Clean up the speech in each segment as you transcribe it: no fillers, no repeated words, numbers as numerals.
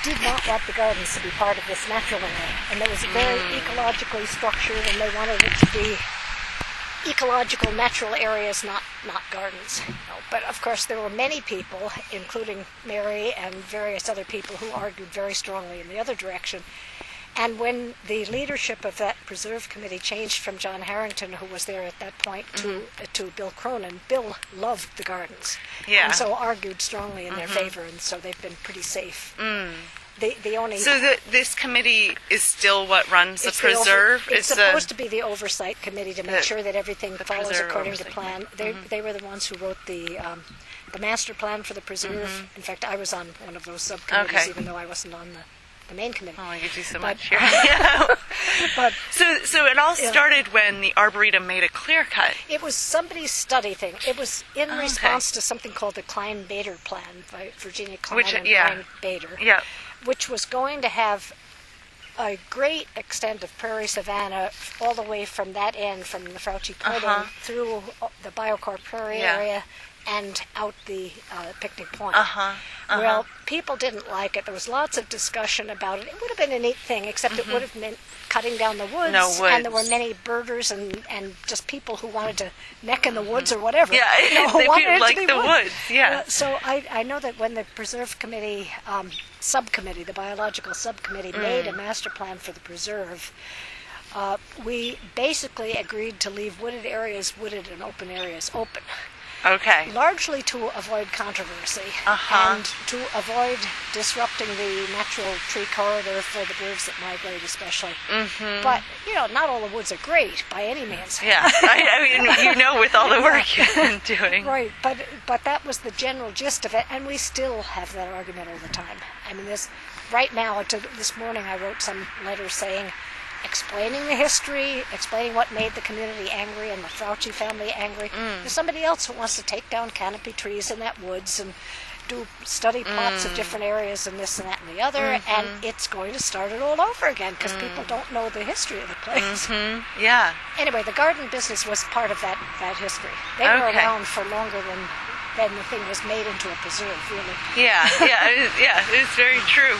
did not want the gardens to be part of this natural area, and it was very ecologically structured, and they wanted it to be ecological, natural areas, not gardens. But of course, there were many people, including Mary and various other people, who argued very strongly in the other direction. And when the leadership of that preserve committee changed from John Harrington, who was there at that point, to Bill Cronin, Bill loved the gardens, and so argued strongly in their favor, and so they've been pretty safe. The only this committee is still what runs the preserve? It's supposed to be the oversight committee to make sure that everything follows according to plan. They were the ones who wrote the master plan for the preserve. In fact, I was on one of those subcommittees, even though I wasn't on the main committee. Oh, you do so much here. But so it all started when the Arboretum made a clear cut. It was somebody's study thing. It was in response to something called the Klein-Bader Plan by Virginia Klein and Brian Bader, which was going to have a great extent of prairie savanna all the way from that end, from the Fauci Point through the Biocore Prairie area and out the Picnic Point. Well, people didn't like it. There was lots of discussion about it. It would have been a neat thing, except it would have meant cutting down the woods. And there were many birders and just people who wanted to neck in the woods or whatever. Yeah, they like the woods, so I know that when the Preserve Committee subcommittee, the biological subcommittee, made a master plan for the preserve, we basically agreed to leave wooded areas wooded and open areas open. Okay. Largely to avoid controversy and to avoid disrupting the natural tree corridor for the birds that migrate especially. But, not all the woods are great by any means. Yeah, I mean, with all the work you've been doing. Right, but that was the general gist of it, and we still have that argument all the time. I mean, right now, this morning I wrote some letters explaining the history, explaining what made the community angry and the Fauci family angry. There's somebody else who wants to take down canopy trees in that woods and do study plots of different areas and this and that and the other, and it's going to start it all over again because people don't know the history of the place. Yeah. Anyway, the garden business was part of that history. They were around for longer than the thing was made into a preserve, really. It's very true.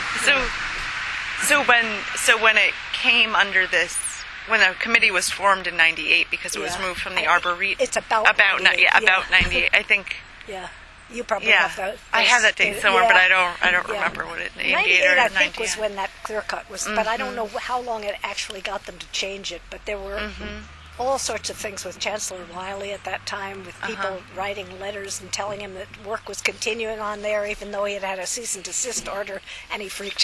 So when it came under this, when the committee was formed in '98 because it was moved from the Arboretum. It's about 98. About 98. I think. Yeah, you probably have that. I have that date somewhere, but I don't remember what it. 98 or 98, I think, was when that clear cut was. But I don't know how long it actually got them to change it. But there were all sorts of things with Chancellor Wiley at that time, with people writing letters and telling him that work was continuing on there, even though he had a cease and desist order, and he freaked.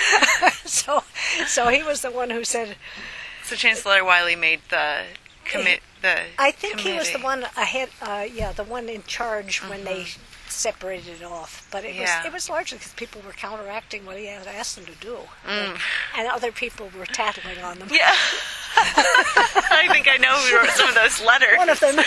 So he was the one who said. So Chancellor Wiley made the commit. I think he was the one ahead. The one in charge when they separated it off. But it was largely because people were counteracting what he had asked them to do, and other people were tattling on them. Yeah. I think I know who wrote some of those letters. One of them.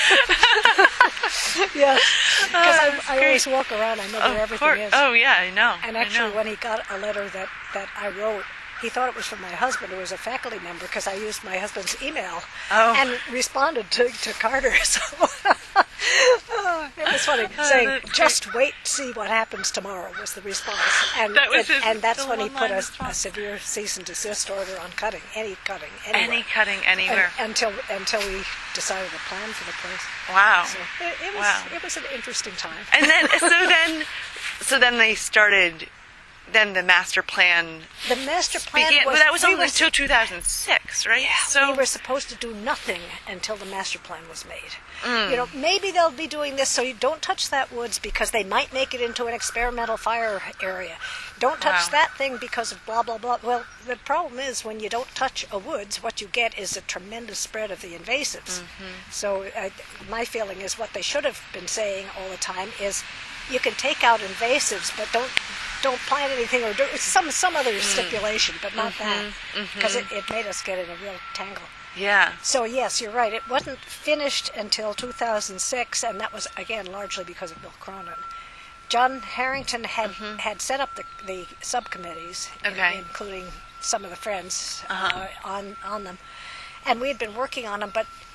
Yes. Because I always walk around, I know where everything is. Oh, yeah, I know. And actually, when he got a letter that I wrote, he thought it was from my husband, who was a faculty member, because I used my husband's email and responded to Carter. So it was funny, saying, "Just wait to see what happens tomorrow," was the response. And that's when he put a severe cease and desist order on cutting, any cutting, anywhere. Any cutting anywhere. Until we decided a plan for the place. Wow. So it was an interesting time. And then they started. Then the master plan. The master plan began, that was only until 2006, right? Yeah. So we were supposed to do nothing until the master plan was made. Maybe they'll be doing this, so you don't touch that woods because they might make it into an experimental fire area. Don't touch that thing because of blah blah blah. Well, the problem is when you don't touch a woods, what you get is a tremendous spread of the invasives. So my feeling is what they should have been saying all the time is, you can take out invasives, but don't plant anything or do some other stipulation, but not that, because it made us get in a real tangle. Yeah. So yes, you're right. It wasn't finished until 2006, and that was again largely because of Bill Cronin. John Harrington had set up the subcommittees, including some of the friends on them, and we had been working on them, but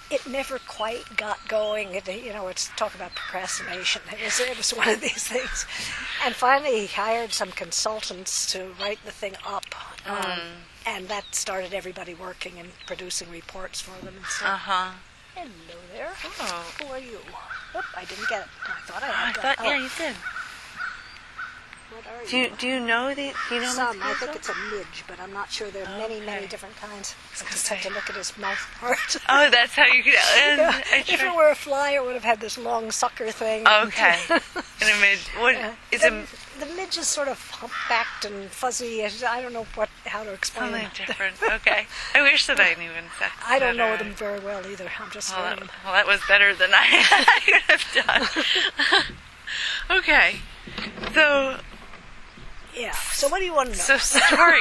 it never quite got going. It's talk about procrastination. It was one of these things. And finally he hired some consultants to write the thing up. And that started everybody working and producing reports for them and stuff. Hello there. Oh. Who are you? Oop, I didn't get it. I thought I had that. Yeah, you did. What are you? Do you know some? I think it's a midge, but I'm not sure. There are many different kinds. I just had to look at his mouth part. Oh, that's how you could. Yeah. If it were a fly, it would have had this long sucker thing. Okay. And a midge. What is it? The midge is sort of humpbacked and fuzzy. I don't know how to explain Something it. different. Okay. I wish that I knew insects. I don't know them very well either. I'm just learning them. Well, that was better than I could have done. Okay. So. Yeah. So what do you want to know? So sorry.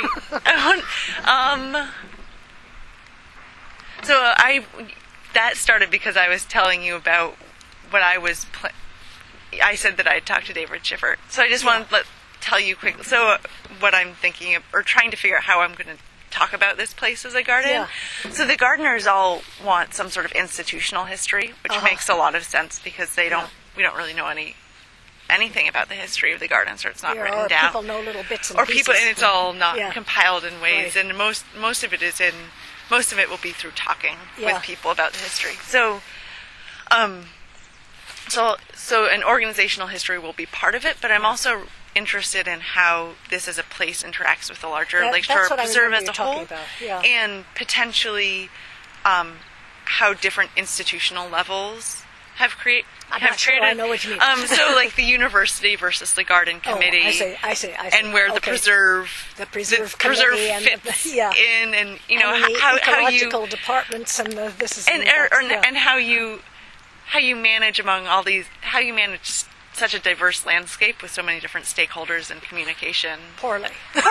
That started because I was telling you about what I was. I said that I had talked to David Schiffer. So I just wanted to tell you quickly. So what I'm thinking of, or trying to figure out how I'm going to talk about this place as a garden. Yeah. So the gardeners all want some sort of institutional history, which makes a lot of sense because we don't really know anything about the history of the garden, so it's not written down. People know little bits and pieces. And it's all not compiled in ways, and most of it will be through talking with people about the history. So, so an organizational history will be part of it, but I'm also interested in how this as a place interacts with the larger Lakeshore Preserve as a whole, and potentially how different institutional levels have created. I know what you mean. So like the university versus the garden committee. I see. And where the preserve fits in, and how ecological departments and and how you manage among all these, how you manage such a diverse landscape with so many different stakeholders and communication. Poorly. That's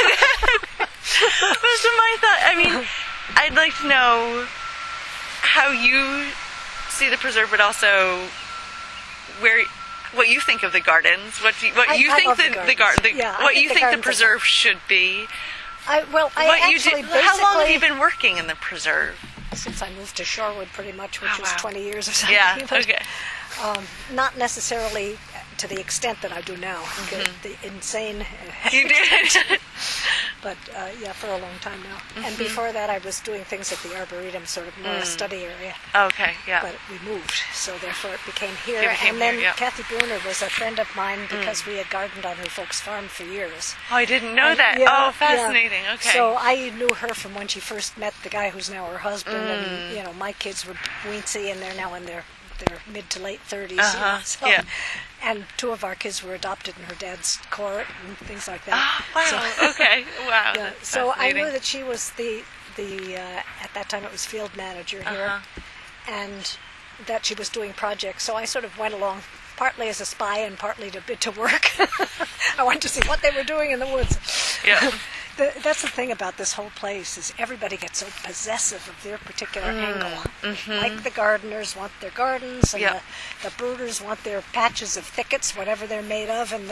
my thought. I mean, I'd like to know how you see the preserve, but also what you think of the gardens. What you think the preserve should be. How long have you been working in the preserve? Since I moved to Shorewood, pretty much, which was 20 years or something. Yeah. Okay. Not necessarily to the extent that I do now. The insane. You did. But for a long time now. And before that, I was doing things at the Arboretum, sort of more a study area. Okay, yeah. But we moved, so therefore it became here. Kathy Bruner was a friend of mine because we had gardened on her folks' farm for years. Oh, I didn't know that. Fascinating. Yeah. Okay. So I knew her from when she first met the guy who's now her husband, and my kids were weensy, and they're now in their mid to late 30s. And two of our kids were adopted in her dad's court and things like that. Oh, wow. So, okay. Wow. Yeah. So I knew that she was the at that time it was field manager here, and that she was doing projects. So I sort of went along, partly as a spy and partly to work. I wanted to see what they were doing in the woods. Yeah. That's the thing about this whole place is everybody gets so possessive of their particular angle. Like the gardeners want their gardens, and the birders want their patches of thickets, whatever they're made of, and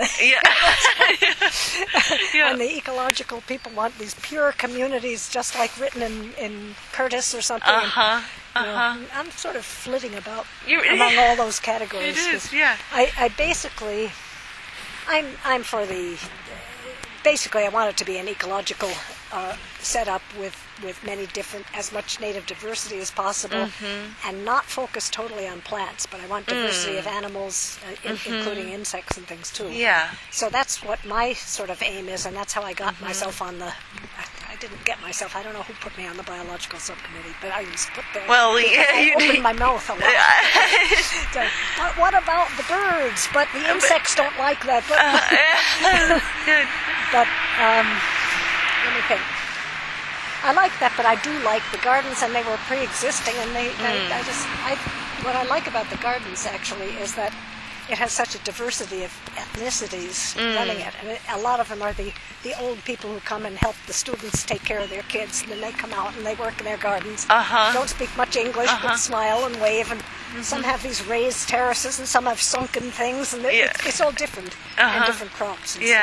and the ecological people want these pure communities, just like written in Curtis or something. I'm sort of flitting about among all those categories. It is, yeah. I basically, I'm for the. Basically, I want it to be an ecological setup with as much native diversity as possible, and not focus totally on plants. But I want diversity of animals, including insects and things too. Yeah. So that's what my sort of aim is, and that's how I got myself on the. I didn't get myself. I don't know who put me on the biological subcommittee, but I was put there. Well, you opened my mouth a lot. But what about the birds? But the insects don't like that. Good. But let me think. I like that, but I do like the gardens, and they were pre-existing, and what I like about the gardens actually is that it has such a diversity of ethnicities running it, and a lot of them are the old people who come and help the students take care of their kids, and then they come out and they work in their gardens. Don't speak much English, but smile and wave, and some have these raised terraces, and some have sunken things, and it's all different, and different crops. And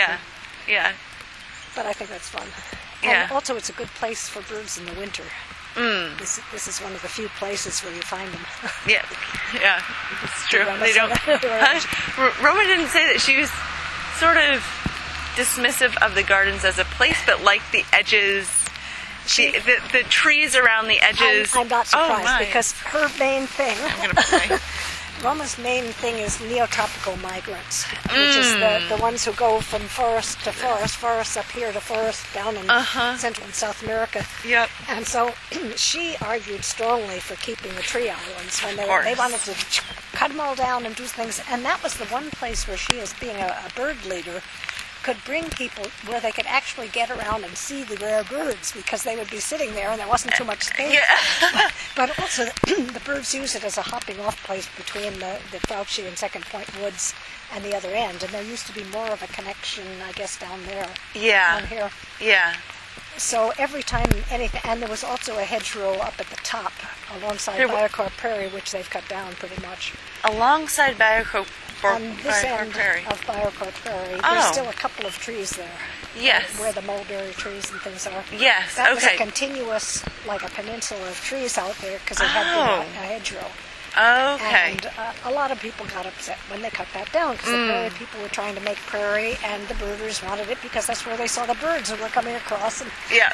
Yeah. But I think that's fun. And also it's a good place for birds in the winter. This is one of the few places where you find them. Yeah, it's true. They don't. Roma didn't say that. She was sort of dismissive of the gardens as a place, but liked the edges. The trees around the edges. I'm not surprised because her main thing. I'm going to play. Roma's main thing is neotropical migrants, which is the ones who go from forest to forest, forests up here to forest down in Central and South America. Yep. And so she argued strongly for keeping the tree islands when they wanted to cut them all down and do things. And that was the one place where she, as being a bird leader, could bring people where they could actually get around and see the rare birds because they would be sitting there and there wasn't too much space. Yeah. But also the birds use it as a hopping off place between the Fauci and Second Point Woods and the other end. And there used to be more of a connection, I guess, down there. Yeah. Down here. Yeah. So every time anything, and there was also a hedgerow up at the top alongside Biocorp Prairie, which they've cut down pretty much. Alongside Biocorp On this end of Biocorp Prairie, there's still a couple of trees there. Yes. Where the mulberry trees and things are. Yes, that was a continuous, like a peninsula of trees out there because it had been a hedgerow. Okay. And a lot of people got upset when they cut that down because the prairie people were trying to make prairie and the birders wanted it because that's where they saw the birds who were coming across. And yeah.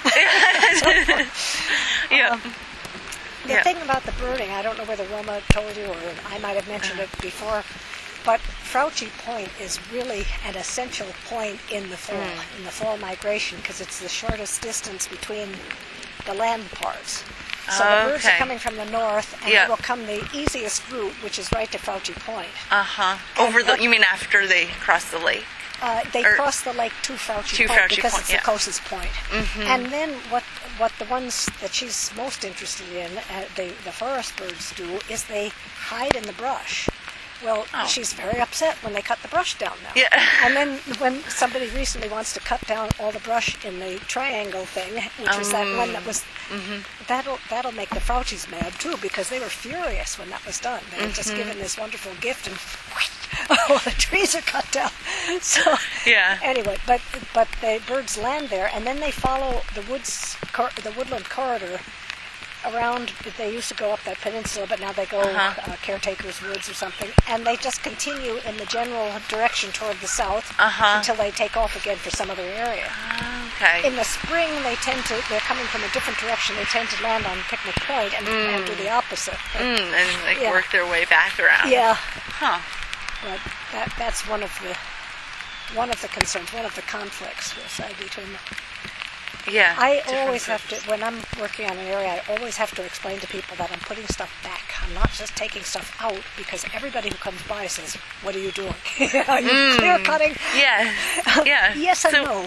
The thing about the birding, I don't know whether Roma told you or I might have mentioned it before, but Fauci Point is really an essential point in the fall migration because it's the shortest distance between the land parts. So the birds are coming from the north, and they will come the easiest route, which is right to Fauci Point. You mean after they cross the lake? They cross the lake to Fauci Point because it's the closest point. And then what the ones that she's most interested in, the forest birds do, is they hide in the brush. Well, she's very upset when they cut the brush down now. Yeah. And then when somebody recently wants to cut down all the brush in the triangle thing, which was that one that was, that'll make the Faucis mad too, because they were furious when that was done. They had just given this wonderful gift and all the trees are cut down. So anyway, but the birds land there, and then they follow the woodland corridor around. They used to go up that peninsula, but now they go Caretaker's Woods or something, and they just continue in the general direction toward the south until they take off again for some other area. Okay. In the spring, they're coming from a different direction. They tend to land on Picnic Point and do the opposite. And work their way back around. Yeah. Huh. But that's one of the concerns, one of the conflicts between them. Yeah. I always have to, when I'm working on an area, I always have to explain to people that I'm putting stuff back. I'm not just taking stuff out, because everybody who comes by says, "What are you doing? Are you clear cutting?" Yeah. Yeah. Yes and no.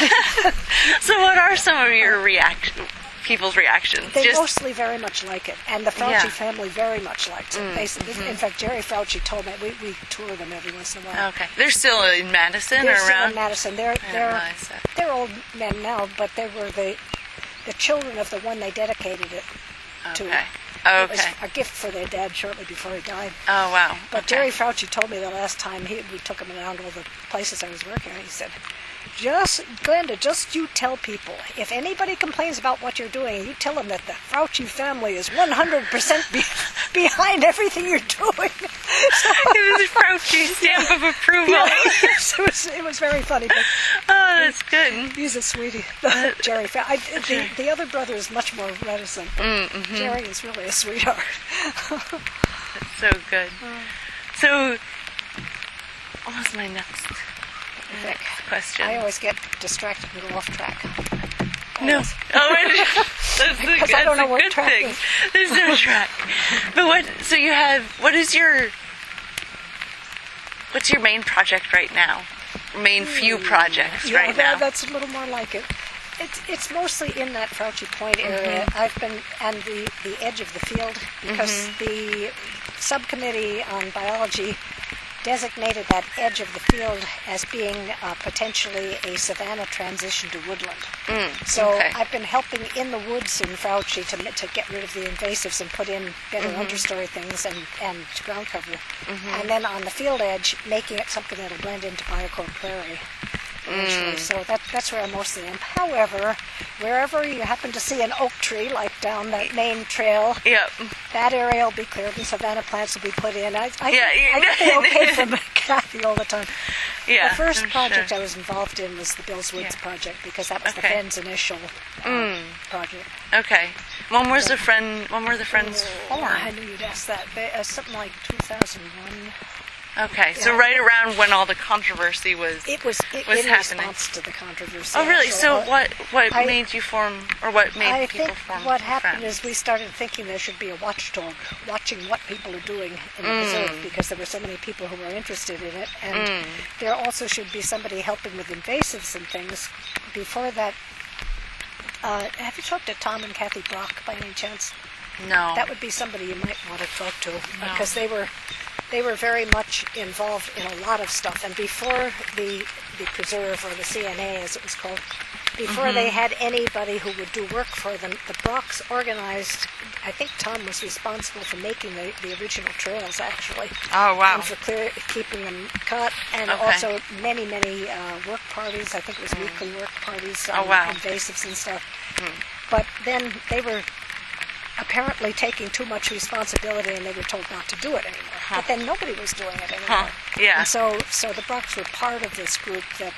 So what are some of your people's reactions? They mostly very much like it, and the Fauci family very much likes it. In fact, Jerry Fauci told me we tour them every once in a while. Okay, they're still in Madison they're or still around? In Madison. They're old men now, but they were the children of the one they dedicated it to. It was a gift for their dad shortly before he died. Oh wow! But Jerry Fauci told me the last time we took him around all the places I was working at. He said, Glenda, just you tell people, if anybody complains about what you're doing, you tell them that the Fauci family is 100% behind everything you're doing. So, it was Fauci's stamp of approval. It was very funny. But that's good. He's a sweetie, Jerry. The other brother is much more reticent. Jerry is really a sweetheart. That's so good. So, what was my next question? I always get distracted and go off track. No. That's I don't know what good track thing. is. There's no track. But what's your main project right now? Main few projects right now? That's a little more like it. It's mostly in that Fauci Point area. I've been on the edge of the field because the subcommittee on biology designated that edge of the field as being potentially a savanna transition to woodland. I've been helping in the woods in Fauci to get rid of the invasives and put in better understory things and ground cover. And then on the field edge, making it something that'll blend into Biocorp Prairie. eventually. So that's where I mostly am. However, wherever you happen to see an oak tree, like down that main trail, that area will be cleared and savanna plants will be put in. I get the okay from Kathy all the time. Yeah, the first project I was involved in was the Bill's Woods project, because that was the Friends' initial project. Okay. When were the friends formed? I knew you'd ask that. Something like 2001. Okay, so right around when all the controversy was in happening. Response to the controversy. Oh, really? So what made you form, or what made people form? I think what happened is we started thinking there should be a watchdog watching what people are doing in the preserve, because there were so many people who were interested in it, and there also should be somebody helping with invasives and things. Before that, have you talked to Tom and Kathy Brock by any chance? No. That would be somebody you might want to talk to, because they were very much involved in a lot of stuff. And before the preserve, or the CNA as it was called, before they had anybody who would do work for them, the Brocks organized, I think Tom was responsible for making the original trails, actually. Oh, wow. And for keeping them cut, and also many work parties. I think it was weekly work parties on invasives and stuff. But then they were apparently taking too much responsibility, and they were told not to do it anymore. But then nobody was doing it anymore. Yeah. And so the Brocks were part of this group that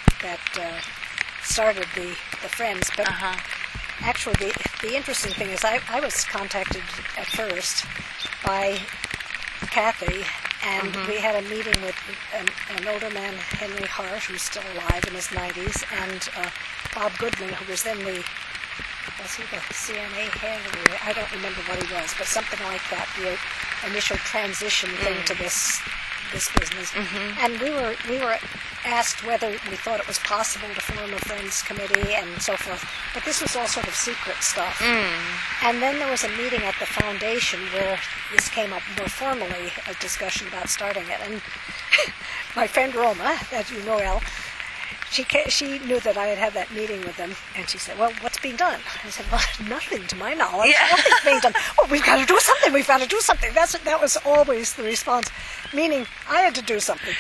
started the Friends. But actually, the interesting thing is I was contacted at first by Kathy, and we had a meeting with an older man, Henry Hart, who's still alive in his 90s, and Bob Goodman, who was then was he the CNA head? I don't remember what he was, but something like that, the initial transition thing to this business. And we were asked whether we thought it was possible to form a Friends committee and so forth, but this was all sort of secret stuff. And then there was a meeting at the foundation where this came up more formally, a discussion about starting it. And my friend Roma, as you know, Elle, she knew that I had that meeting with them, and she said, well, what's being done? I said, well, nothing to my knowledge. Nothing's being done. Well, we've got to do something. We've got to do something. That was always the response, meaning I had to do something.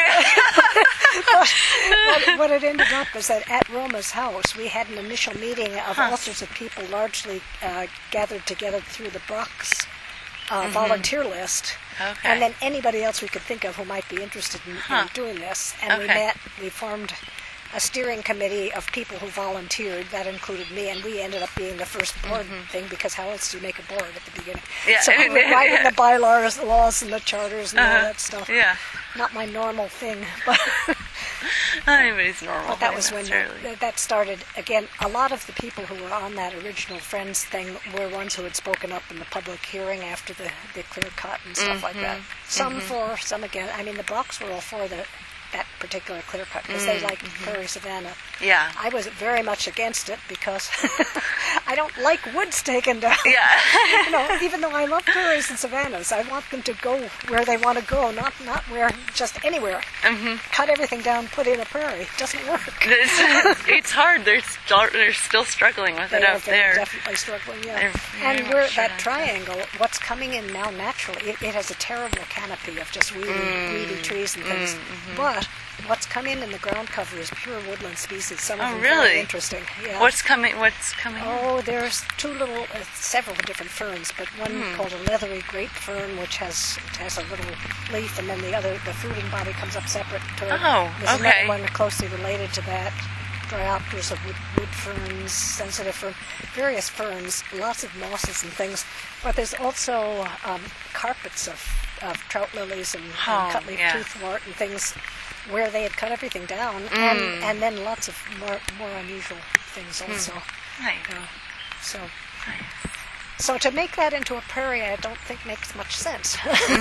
What it ended up was that at Roma's house, we had an initial meeting of all sorts of people, largely gathered together through the Brocks volunteer list, and then anybody else we could think of who might be interested in doing this. And we formed a steering committee of people who volunteered. That included me, and we ended up being the first board thing, because how else do you make a board at the beginning? So we were writing the bylaws, the laws, and the charters, and all that stuff. Not my normal thing, but anybody's normal. But that was when that started. Again, a lot of the people who were on that original Friends thing were ones who had spoken up in the public hearing after the clear cut and stuff like that. Some for, some against. I mean, the Brocks were all for that particular clear cut, because they liked prairie savanna. I was very much against it, because I don't like woods taken down. Even though I love prairies and savannas, I want them to go where they want to go, not where just anywhere. Cut everything down, put in a prairie. It doesn't work. It's hard. They're still struggling with it up there. They're definitely struggling. And we're that triangle. What's coming in now naturally? It has a terrible canopy of just weedy trees and things, but what's come in the ground cover is pure woodland species. Some of them very interesting. What's coming? Oh, there's several different ferns, but one called a leathery grape fern, which has a little leaf, and then the fruiting body comes up separate to it. There's another one closely related to that. Dryopteris of wood ferns, sensitive fern, various ferns, lots of mosses and things. But there's also carpets of trout lilies and cutleaf toothwort and things, where they had cut everything down, and then lots of more unusual things also. So to make that into a prairie, I don't think makes much sense.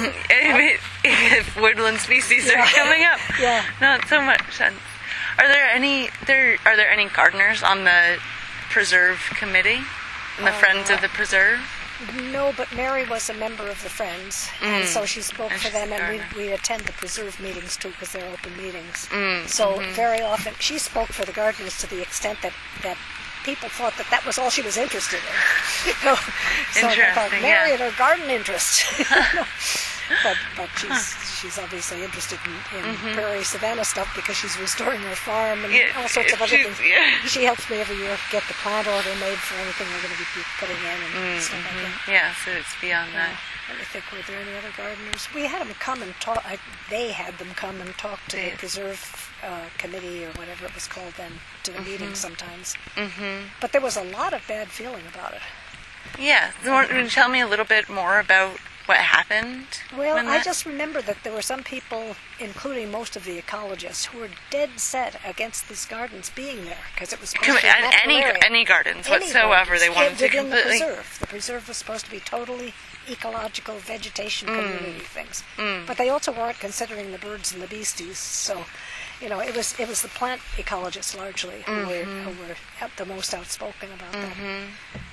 If woodland species are coming up, not so much sense. Are there any gardeners on the preserve committee, and the Friends of the Preserve? No, but Mary was a member of the Friends, and so she spoke for them, and we attend the preserve meetings too, because they're open meetings. So very often she spoke for the gardeners to the extent that people thought that was all she was interested in. So they thought, Mary and her garden interest. but she's obviously interested in prairie savannah stuff because she's restoring her farm and all sorts of other things. Yeah. She helps me every year get the plant order made for anything we're going to be putting in and stuff like that. Yeah, so it's beyond that. Let me think, were there any other gardeners? We had them come and talk. They had them come and talk to the preserve committee or whatever it was called then, to the meeting sometimes. But there was a lot of bad feeling about it. Yeah. Can you tell me a little bit more about what happened? Well, I just remember that there were some people, including most of the ecologists, who were dead set against these gardens being there because it was supposed to be any gardens whatsoever. They wanted to completely. The preserve was supposed to be totally ecological vegetation community things, but they also weren't considering the birds and the beasties. So, it was the plant ecologists largely who were the most outspoken about that.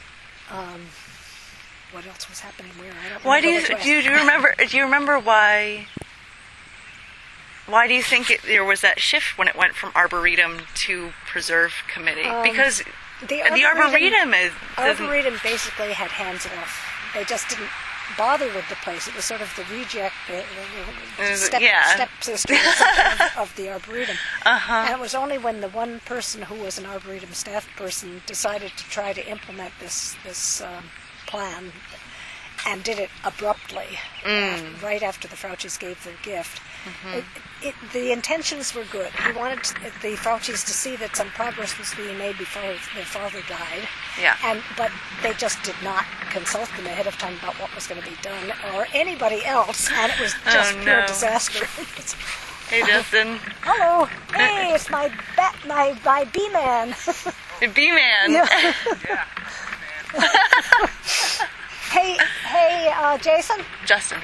What else was happening where? I don't remember. Do you remember why? Why do you think there was that shift when it went from Arboretum to Preserve Committee? Because the Arboretum basically had hands off. They just didn't bother with the place. It was sort of the reject, stepsister of the Arboretum. And it was only when the one person who was an Arboretum staff person decided to try to implement this plan and did it abruptly, right after the Faucis gave their gift. The intentions were good. He wanted the Faucis to see that some progress was being made before their father died. Yeah. But they just did not consult them ahead of time about what was going to be done or anybody else, and it was just pure disaster. Hey, Justin. Hello. Hey, it's my bee-man. The bee-man. Yeah. Hey, Jason? Justin.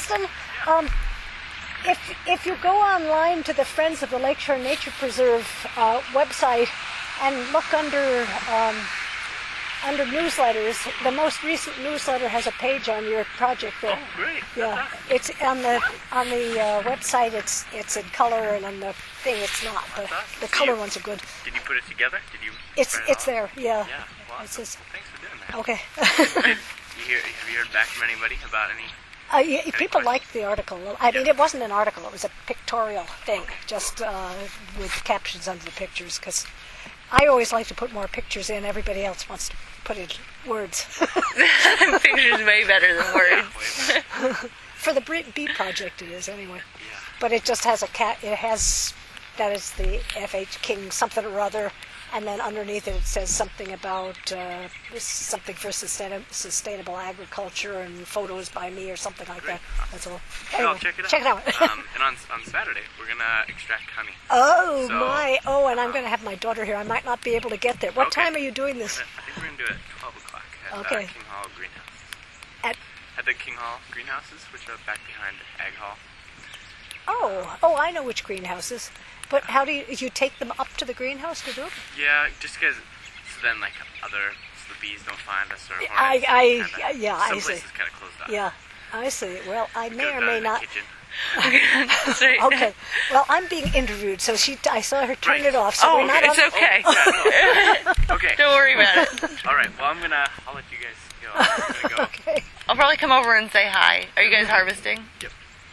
If you go online to the Friends of the Lakeshore Nature Preserve website and look under newsletters, the most recent newsletter has a page on your project there. Oh, great! Yeah, it's on the website. It's in color, and on the thing it's not. The color ones are good. Did you put it together? It's there. Yeah. Yeah. Well, thanks for doing that. Okay. Have you heard back from anybody about any? People liked the article. I mean, it wasn't an article. It was a pictorial thing, just with captions under the pictures, because I always like to put more pictures in. Everybody else wants to put in words. Pictures way better than words. For the bee project it is, anyway. Yeah. But it just has that is the F.H. King something or other, and then underneath it says something about something for sustainable agriculture and photos by me or something like that. That's all. Anyway, I'll check it out. Check it out. And on Saturday, we're going to extract honey. And I'm going to have my daughter here. I might not be able to get there. What time are you doing this? I think we're going to do it at 12 o'clock at King Hall Greenhouse. At the King Hall Greenhouses, which are back behind Ag Hall. Oh, I know which greenhouses. But how do you take them up to the greenhouse to do it? Yeah, just because then the bees don't find us or I some see. places kind of closed off. Yeah, I see. Well, I may or may not. That's right. Okay. Well, I'm being interviewed, so I saw her turn it off. So we're not. It's okay. Okay. Don't worry about it. All right. Well, I'll let you guys go. I'm gonna go. Okay. I'll probably come over and say hi. Are you guys harvesting? Yep.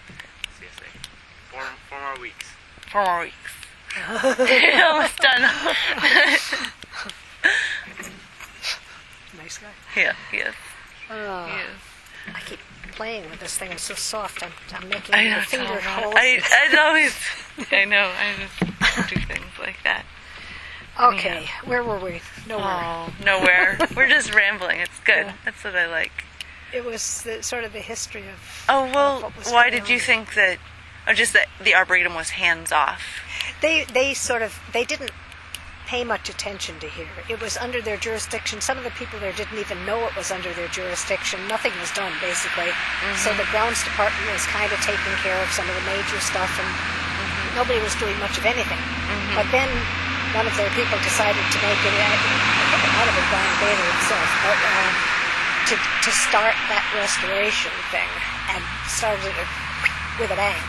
CSA. 4 more weeks. 4 more weeks. Almost done. Nice guy. Yeah, he is. I keep playing with this thing. It's so soft. I'm making the finger holes. I know. I just do things like that. Okay, where were we? Nowhere. Oh, nowhere. We're just rambling. It's good. Yeah. That's what I like. It was sort of the history of. Oh well, why did you think that? Or just that the Arboretum was hands off? They didn't pay much attention to here. It was under their jurisdiction. Some of the people there didn't even know it was under their jurisdiction. Nothing was done, basically. So the grounds department was kind of taking care of some of the major stuff, and nobody was doing much of anything. But then one of their people decided to make it, I think it might have been Brian Bader himself, but to start that restoration thing, and started it with a bang.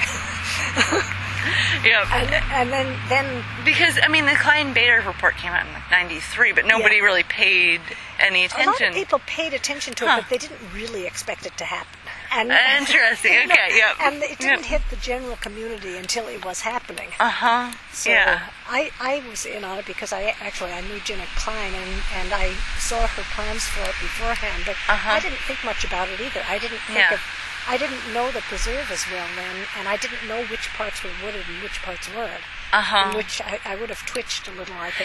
Yeah, and then because the Klein-Bader report came out in '93, but nobody really paid any attention. A lot of people paid attention to it, but they didn't really expect it to happen. And interesting. Okay, yep. And it didn't hit the general community until it was happening. So I was in on it because I knew Gina Klein and I saw her plans for it beforehand, but I didn't think much about it either. I didn't know the preserve as well then, and I didn't know which parts were wooded and which parts weren't. In which I would have twitched a little, I think.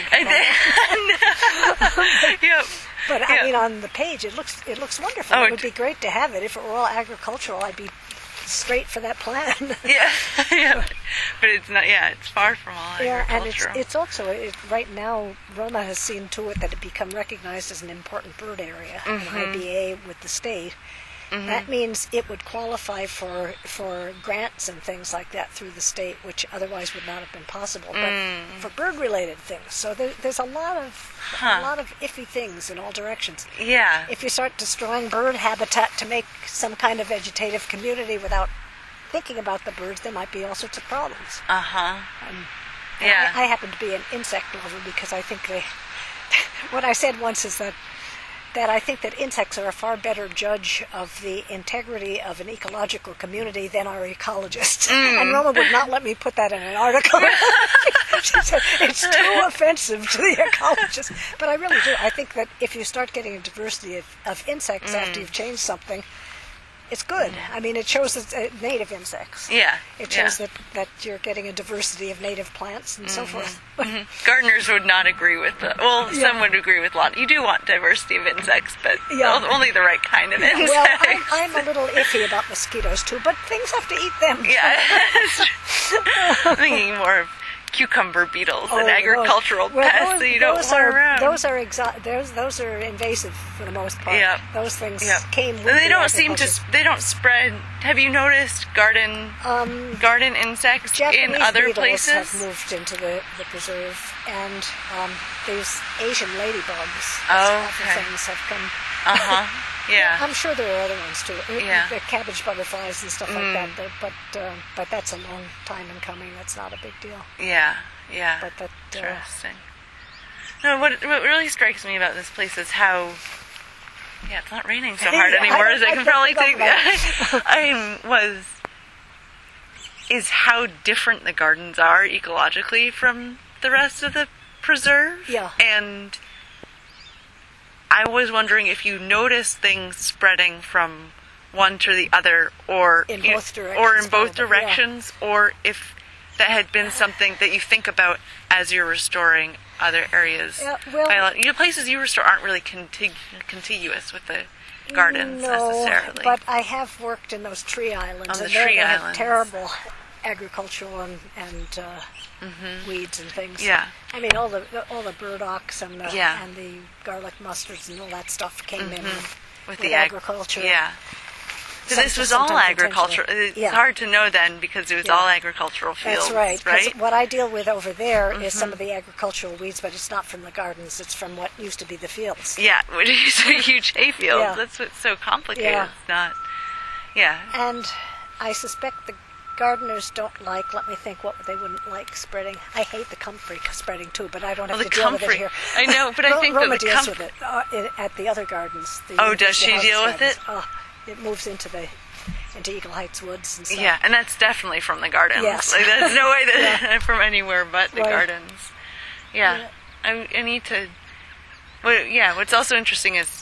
But I mean, on the page, it looks wonderful. It would be great to have it. If it were all agricultural, I'd be straight for that plan. But it's not. Yeah, it's far from all agricultural. And it's also right now. Roma has seen to it that it become recognized as an important bird area, an IBA with the state. That means it would qualify for grants and things like that through the state, which otherwise would not have been possible. But for bird-related things, so there's a lot of iffy things in all directions. Yeah. If you start destroying bird habitat to make some kind of vegetative community without thinking about the birds, there might be all sorts of problems. I happen to be an insect lover because I think what I said once is that I think that insects are a far better judge of the integrity of an ecological community than our ecologists. And Roma would not let me put that in an article. She said, it's too offensive to the ecologists. But I really do. I think that if you start getting a diversity of insects after you've changed something, it's good. I mean, it shows that native insects. Yeah. It shows that you're getting a diversity of native plants and so forth. Gardeners would not agree with some would agree with a lot. You do want diversity of insects, but only the right kind of insects. Well, I'm a little iffy about mosquitoes too, but things have to eat them. Yeah. I'm thinking more of cucumber beetles and agricultural pests that you don't want around. Those are invasive for the most part. Yeah. Those things came with they don't seem to. They don't spread. Have you noticed garden insects Japanese in other beetles places? Have moved into the preserve, and these Asian ladybugs. Things have come. Yeah. I'm sure there are other ones too. Yeah. The cabbage butterflies and stuff like that. But that's a long time in coming. That's not a big deal. Yeah. But that interesting. No, what really strikes me about this place is how. Yeah, it's not raining so hard anymore as I can probably take. Is how different the gardens are ecologically from the rest of the preserve. Yeah. And I was wondering if you notice things spreading from one to the other, or in both directions, or if that had been something that you think about as you're restoring other areas. Your places you restore aren't really contiguous with the gardens necessarily. But I have worked in those tree islands, and they have terrible agricultural and weeds and things. Yeah. I mean, all the burdocks and the garlic mustards and all that stuff came in with the agriculture. Yeah. So this was all agricultural. It's hard to know then because it was all agricultural fields. That's right. What I deal with over there is some of the agricultural weeds, but it's not from the gardens. It's from what used to be the fields. Yeah, which is a huge hay field. Yeah. That's what's so complicated. Yeah. It's not. Yeah. And I suspect the gardeners don't like, let me think what they wouldn't like spreading. I hate the comfrey spreading too, but I don't have to deal with it here. I know, but I think Roma deals with it at the other gardens. Does she deal with it? It moves into Eagle Heights Woods and stuff. Yeah, and that's definitely from the gardens. Yes. Like, there's no way that from anywhere but the gardens. Yeah. I need to... what's also interesting is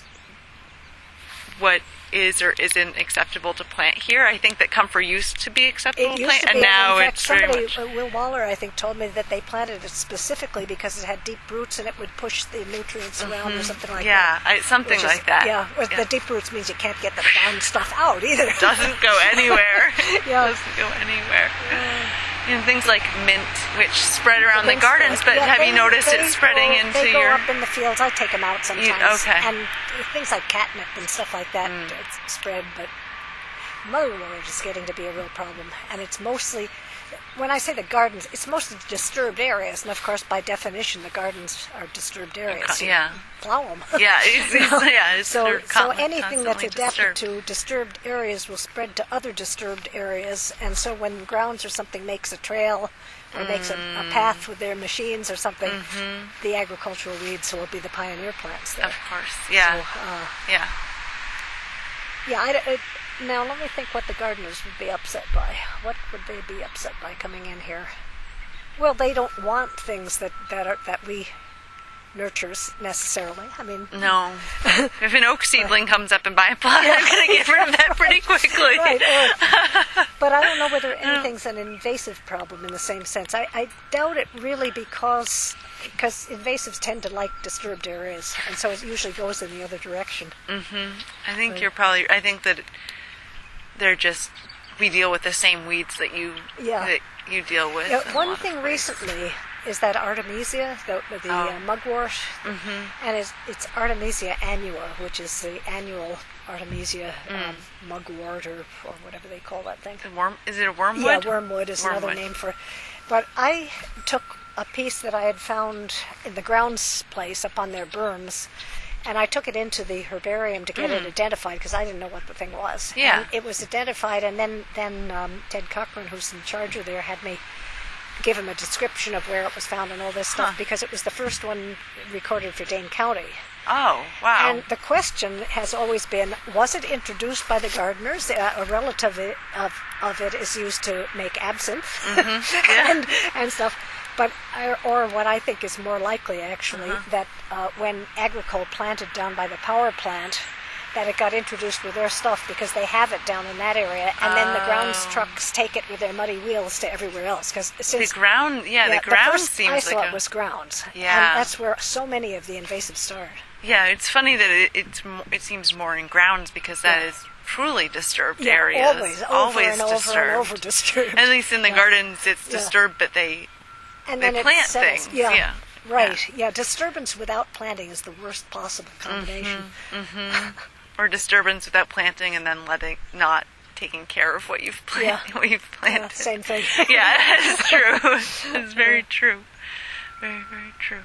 what is or isn't acceptable to plant here. I think that comfrey used to be acceptable to plant, and now it's very much... Will Waller, I think, told me that they planted it specifically because it had deep roots and it would push the nutrients around or something like that. Yeah, something like that. Yeah, the deep roots means you can't get the brown stuff out either. It doesn't go anywhere. It doesn't go anywhere. And things like mint, which spread around the gardens, but have you noticed it spreading into your... They go up in the fields. I take them out sometimes. Okay. And things like catnip and stuff like that it's spread, but motherwort is getting to be a real problem. And it's mostly, when I say the gardens, it's mostly disturbed areas. And of course, by definition, the gardens are disturbed areas. Yeah. Plow them. Yeah. So anything that's adapted to disturbed areas will spread to other disturbed areas. And so when grounds or something makes a trail or makes a path with their machines or something, the agricultural weeds will be the pioneer plants there. Of course. Yeah. So, Now, let me think what the gardeners would be upset by. What would they be upset by coming in here? Well, they don't want things that we nurtures necessarily. I mean, no. If an oak seedling comes up and buy a plot, I'm going to get rid of that pretty quickly. Right. But I don't know whether anything's an invasive problem in the same sense. I doubt it really because invasives tend to like disturbed areas, and so it usually goes in the other direction. I think I think that they're just, we deal with the same weeds that you deal with. One thing recently is that Artemisia, the mugwort, and it's Artemisia annua, which is the annual Artemisia mugwort or whatever they call that thing. Is it a wormwood? Yeah, wormwood is another name for it. But I took a piece that I had found in the grounds place up on their berms, and I took it into the herbarium to get it identified because I didn't know what the thing was. Yeah. And it was identified, and then Ted Cochran, who's in charge of there, had me give him a description of where it was found and all this stuff because it was the first one recorded for Dane County. Oh, wow. And the question has always been, was it introduced by the gardeners? A relative of it is used to make absinthe and stuff. But, or what I think is more likely, actually, that when Agricole planted down by the power plant, that it got introduced with their stuff because they have it down in that area, and then the grounds trucks take it with their muddy wheels to everywhere else. Because the ground, the ground seems like isolate was grounds. Yeah, and that's where so many of the invasives start. Yeah, it's funny that it seems more in grounds because that is truly disturbed areas. Always disturbed. At least in the gardens, it's disturbed, but they plant things. Yeah. Right. Yeah. Disturbance without planting is the worst possible combination. Or disturbance without planting and then not taking care of what you've planted. Yeah, same thing. Yeah, it's true. It's very true. Very, very true.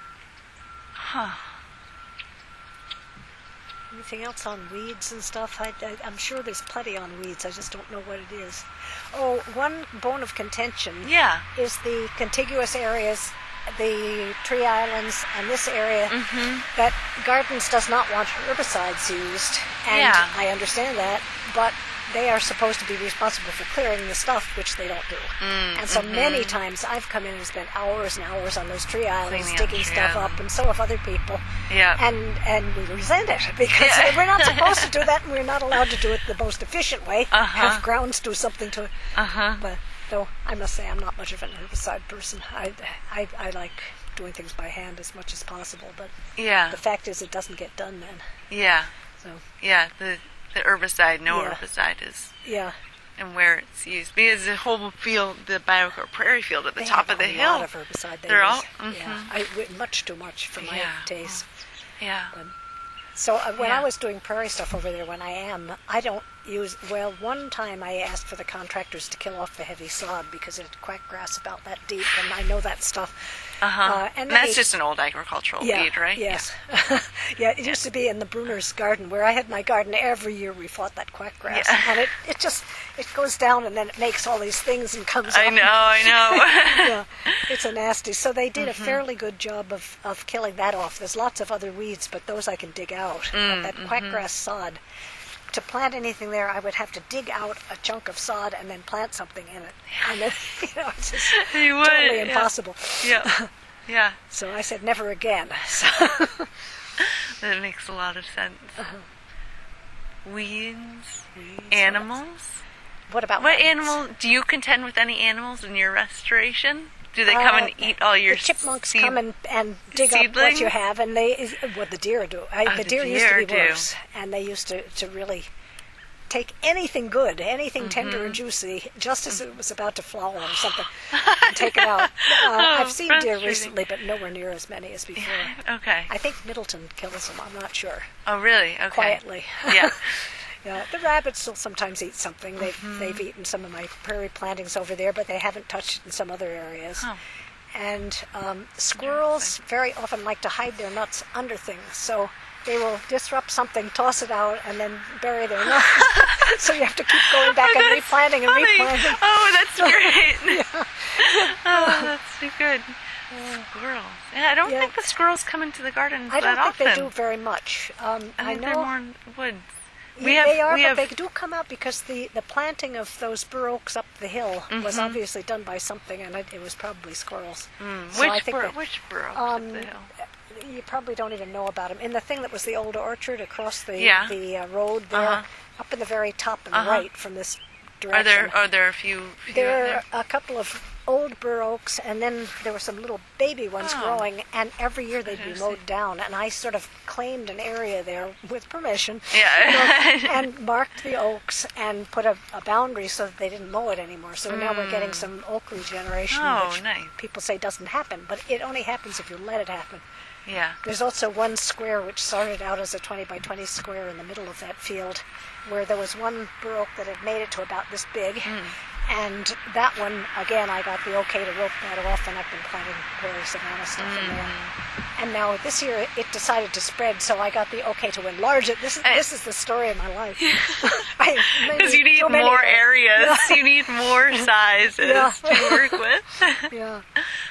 Anything else on weeds and stuff? I'm sure there's plenty on weeds. I just don't know what it is. Oh, one bone of contention is the contiguous areas, the tree islands, and this area that Gardens does not want herbicides used. And I understand that, but they are supposed to be responsible for clearing the stuff, which they don't do. And so many times I've come in and spent hours and hours on those tree islands digging stuff up, and so have other people. And we resent it because we're not supposed to do that, and we're not allowed to do it the most efficient way. Have grounds do something to it. But though I must say I'm not much of an herbicide person. I like doing things by hand as much as possible, but the fact is it doesn't get done then. So the herbicide, herbicide is and where it's used, because the whole field, the BioCorp prairie field at the top of the hill, a lot of herbicide. They're all much too much for my taste. But, so when I was doing prairie stuff over there, I don't use. Well, one time I asked for the contractors to kill off the heavy sod because it had quackgrass about that deep, and I know that stuff. And that's just an old agricultural weed, right? Yes. It used to be in the Bruner's garden, where I had my garden. Every year we fought that quackgrass, and it goes down and then it makes all these things and comes up. I know. It's a nasty. So they did a fairly good job of killing that off. There's lots of other weeds, but those I can dig out. But that quackgrass sod, to plant anything there, I would have to dig out a chunk of sod and then plant something in it. And then, it's just totally impossible. Yeah. So I said, never again. That makes a lot of sense. Weeds, animals. What animal? Do you contend with any animals in your restoration? Do they come and eat all your the chipmunks come and dig up what you have, and the deer do. The deer used to be worse, and they used to really take anything good, anything tender and juicy, just as it was about to flower or something, and take it out. I've seen deer recently, but nowhere near as many as before. Okay. I think Middleton kills them. I'm not sure. Oh, really? Okay. Quietly. Yeah. The rabbits will sometimes eat something. They've eaten some of my prairie plantings over there, but they haven't touched it in some other areas. And squirrels very often like to hide their nuts under things, so they will disrupt something, toss it out, and then bury their nuts. So you have to keep going back and replanting and replanting. Oh, that's great. Oh, that's too good. Squirrels. I don't think the squirrels come into the garden that often. I don't think they do very much. I know they're more woods. They do come out because the planting of those bur oaks up the hill was obviously done by something, and it was probably squirrels. So which bur oaks up the hill? You probably don't even know about them. In the thing that was the old orchard across the road there, up in the very top and right from this direction. Are there a few there are a couple of old bur oaks, and then there were some little baby ones growing, and every year they'd be mowed down, and I sort of claimed an area there with permission, and marked the oaks and put a boundary so that they didn't mow it anymore. So now we're getting some oak regeneration, which people say doesn't happen, but it only happens if you let it happen. Yeah. There's also one square which started out as a 20 by 20 square in the middle of that field, where there was one bur oak that had made it to about this big, and that one, again, I got the okay to rope that off, and I've been planting prairie savanna stuff in there. And now this year it decided to spread, so I got the okay to enlarge it. This is the story of my life. Because you need more areas. Yeah. You need more sizes to work with. Yeah.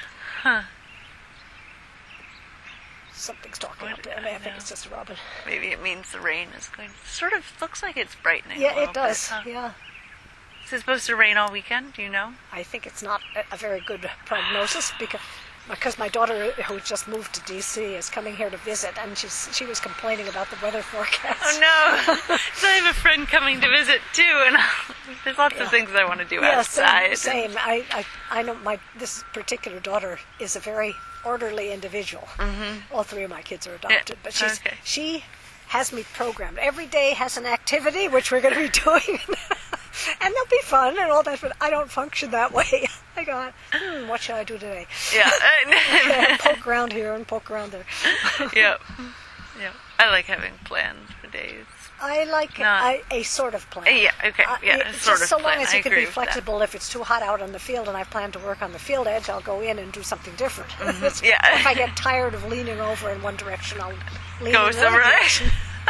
Something's talking up there. I think it's just a robin. Maybe it means the rain is going. Sort of looks like it's brightening. Yeah, it does. Yeah. Is it supposed to rain all weekend? Do you know? I think it's not a very good prognosis because my daughter, who just moved to D.C., is coming here to visit, and she was complaining about the weather forecast. Oh no! So I have a friend coming to visit too, and there's lots of things I want to do outside. Same. I know this particular daughter is a very orderly individual. All three of my kids are adopted, but she has me programmed. Every day has an activity which we're going to be doing, and they'll be fun and all that, but I don't function that way. I go, what should I do today? Yeah. Poke around here and poke around there. Yeah. I like having plans for days. I like a sort of plan. Yeah, okay. A sort of so plan. long as you can be flexible. If it's too hot out on the field and I plan to work on the field edge, I'll go in and do something different. If I get tired of leaning over in one direction, I'll lean go in somewhere else.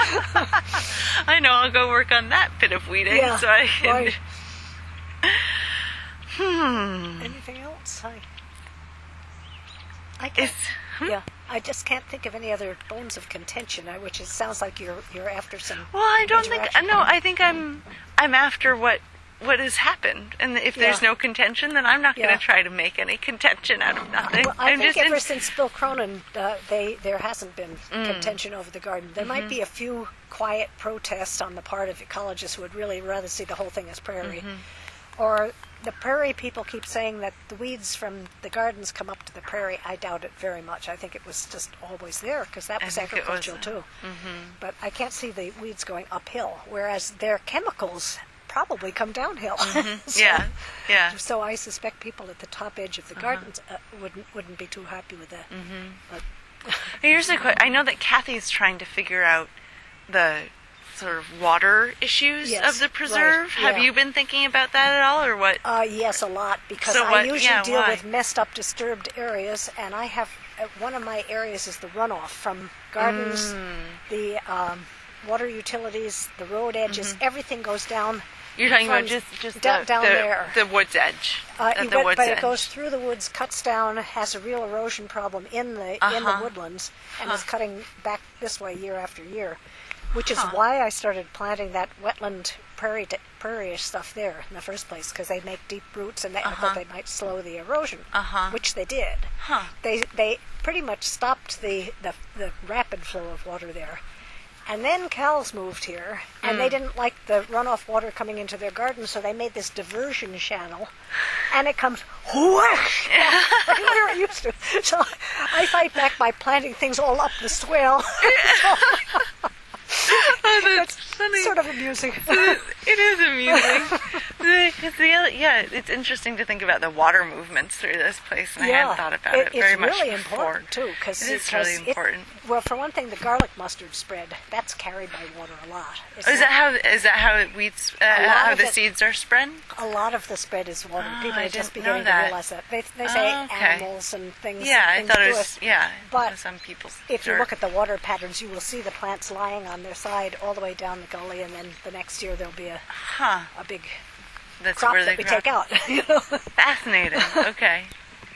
I know, I'll go work on that bit of weeding. Yeah, so I can... right. Anything else? I can't. Yeah, I just can't think of any other bones of contention, which sounds like you're after some. Well, I don't think. No, I think I'm after what has happened, and if there's no contention, then I'm not going to try to make any contention out of nothing. Well, I think ever since Bill Cronin, there hasn't been contention over the garden. There might be a few quiet protests on the part of ecologists who would really rather see the whole thing as prairie, or the prairie people keep saying that the weeds from the gardens come up to the prairie. I doubt it very much. I think it was just always there because that was agricultural too. But I can't see the weeds going uphill, whereas their chemicals probably come downhill. So I suspect people at the top edge of the gardens wouldn't be too happy with that. But here's a question. I know that Kathy's trying to figure out the sort of water issues of the preserve. Right, Have you been thinking about that at all, or what? Yes, a lot, because I usually deal with messed up, disturbed areas, and I have one of my areas is the runoff from gardens, the water utilities, the road edges. Everything goes down. You're talking about just down there, the wood's edge. But it goes through the woods, cuts down, has a real erosion problem in the woodlands, and is cutting back this way year after year. Which is why I started planting that wetland prairie-ish stuff there in the first place, because they make deep roots and I thought they might slow the erosion, which they did. They pretty much stopped the rapid flow of water there. And then cows moved here, and they didn't like the runoff water coming into their garden, so they made this diversion channel, and it comes whoosh, like where it used to. So I fight back by planting things all up the swale. That's funny. Sort of amusing. It is amusing. It's interesting to think about the water movements through this place, and I hadn't thought about it very much before. It's really important, too. It's really important. Well, for one thing, the garlic mustard spread, that's carried by water a lot. Is that how weeds, how the seeds are spread? A lot of the spread is water. People are just beginning to realize that. They say animals and things. Yeah, I thought it was, but some people's if you look at the water patterns, you will see the plants lying on their side all the way down the gully, and then the next year there'll be a big crop that we take out. Fascinating. Okay.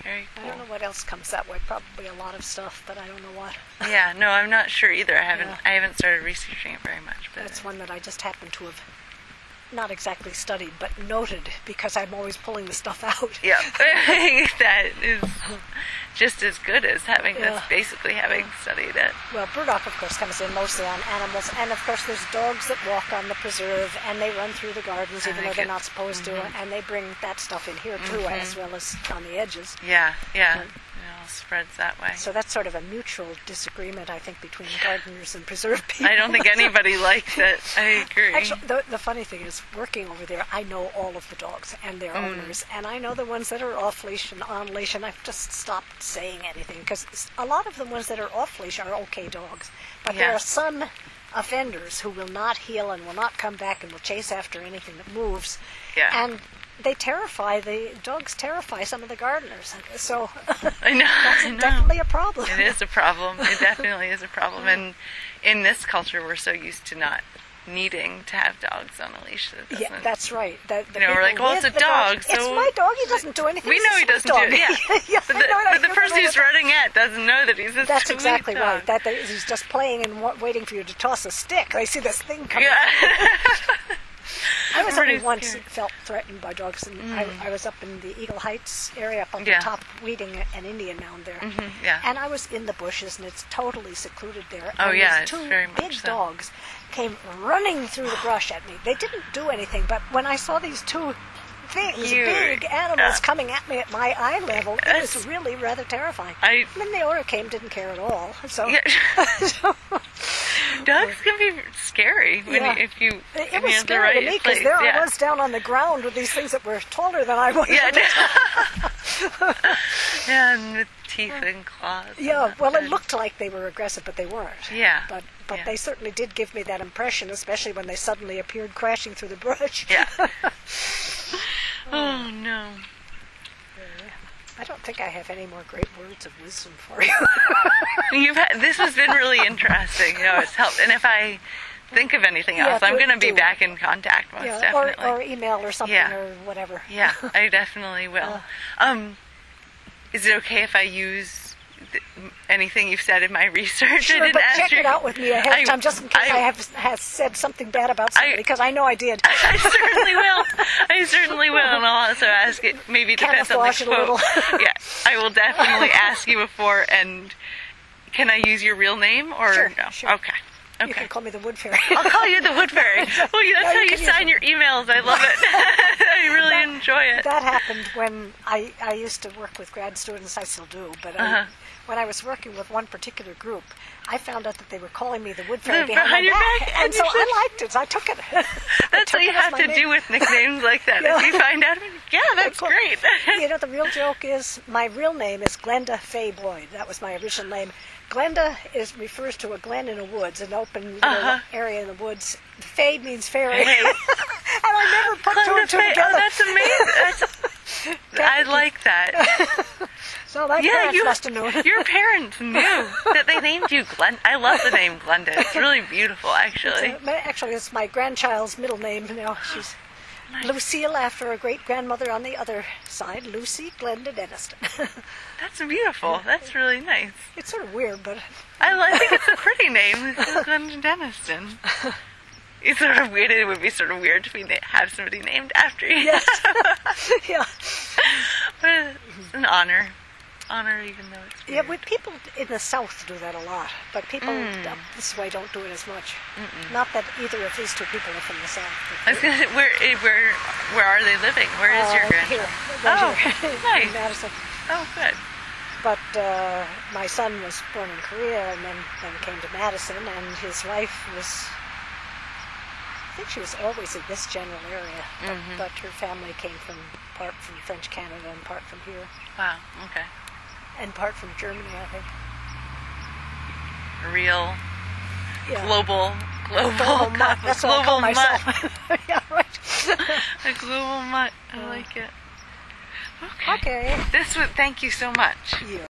Very cool. I don't know what else comes that way. Probably a lot of stuff, but I don't know what. Yeah, no, I'm not sure either. I haven't started researching it very much. But that's one that I just happen to have not exactly studied, but noted, because I'm always pulling the stuff out. Yeah, that is just as good as that's basically having studied it. Well, burdock, of course, comes in mostly on animals, and of course there's dogs that walk on the preserve, and they run through the gardens, even though they're not supposed to, and they bring that stuff in here too, as well as on the edges. Yeah. It all spreads that way. So that's sort of a mutual disagreement, I think, between gardeners and preserve people. I don't think anybody likes it. I agree. Actually, the funny thing is, working over there, I know all of the dogs and their owners, and I know the ones that are off-leash and on-leash, and I've just stopped saying anything, because a lot of the ones that are off-leash are okay dogs, but there are some offenders who will not heel and will not come back and will chase after anything that moves, and the dogs terrify some of the gardeners, so I know, that's definitely a problem. It is a problem. It definitely is a problem, and in this culture, we're so used to not needing to have dogs on a leash. Yeah, that's right. We're like, well, it's a dog, so it's my dog. He doesn't do anything. We know he doesn't do it. Yeah, but the person he's running at doesn't know that he's a That's exactly dog. right. He's just playing and waiting for you to toss a stick. They see this thing coming. Yeah. I was only once felt threatened by dogs, and I was up in the Eagle Heights area, up on the top, weeding an Indian mound there. And I was in the bushes, and it's totally secluded there. Oh, and yeah, it's two very much big so. dogs came running through the brush at me. They didn't do anything, but when I saw these two big animals coming at me at my eye level, it was really rather terrifying. And then the owner didn't care at all. So. Dogs can be scary if you it was have the right to me, because there I was down on the ground with these things that were taller than I was. And with teeth and claws. Yeah, well, it looked like they were aggressive, but they weren't. Yeah. But they certainly did give me that impression, especially when they suddenly appeared crashing through the brush. Yeah. Oh, no. I don't think I have any more great words of wisdom for you. This has been really interesting. It's helped. And if I think of anything else, I'm going to be back in contact, most definitely. Or email or something or whatever. Yeah, I definitely will. Is it okay if I use anything you've said in my research? Sure, but check it out with me ahead of time, just in case I have said something bad about somebody, because I know I did. I certainly will, and I'll also ask it. Maybe it depends on the quote. Yeah, I will definitely ask you before. And can I use your real name or sure, no? Sure. Okay. You can call me the Wood Fairy. I'll call you the Wood Fairy. Well, that's how you sign your emails. I love it. I really enjoy it. That happened when I used to work with grad students. I still do, but when I was working with one particular group, I found out that they were calling me the Wood Fairy behind your back. And so I liked it. So I took it. That's what you have to do with nicknames like that. If you find out, that's great. The real joke is, my real name is Glenda Faye Boyd. That was my original name. Glenda refers to a glen in the woods, an open area in the woods. Faye means fairy. And I never put two and two together. Oh, that's amazing. I like that. So my parents must have known. Your parents knew that they named you Glenda. I love the name Glenda. It's really beautiful, actually. It's my grandchild's middle name. She's Lucille, after a great-grandmother on the other side, Lucy Glenda Denniston. That's beautiful. That's really nice. It's sort of weird, but... I think it's a pretty name, Glenda Denniston. It's sort of weird. It would be sort of weird to have somebody named after you. Yes. Yeah. But it's an honor. Even though it's weird. Yeah, people in the South do that a lot, but people up this way don't do it as much. Not that either of these two people are from the South. I was gonna say, where are they living? Where is your grandchild? Here. Nice. In Madison. Oh, good. But my son was born in Korea and then came to Madison, and his wife was, I think she was always in this general area, but her family came part from French Canada and part from here. Wow, okay. And part from Germany, I think. A real global mutt. That's what I call myself. Yeah, right. A global mutt. I like it. Okay. Thank you so much.